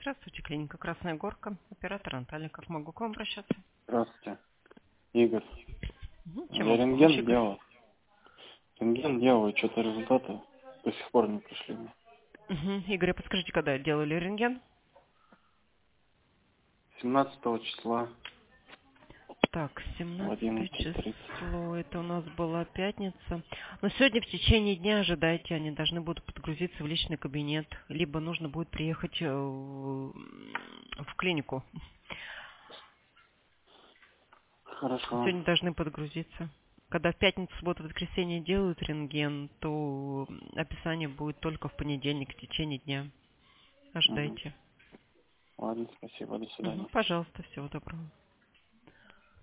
Здравствуйте, клиника Красная Горка, оператор Наталья. Как могу к вам обращаться? Здравствуйте, Игорь. Чем Я могу помочь, рентген Игорь? делал. Рентген делал, и что-то результаты до сих пор не пришли мне. Игорь, а подскажите, когда делали рентген? 17 числа Так, в 17 11:30. число, это у нас была пятница. Но сегодня в течение дня ожидайте, они должны будут подгрузиться в личный кабинет, либо нужно будет приехать в клинику. Хорошо. Сегодня должны подгрузиться. Когда в пятницу, субботу, воскресенье делают рентген, то описание будет только в понедельник в течение дня. Мгм. Ожидайте. Ладно, спасибо, до свидания. Пожалуйста, всего доброго.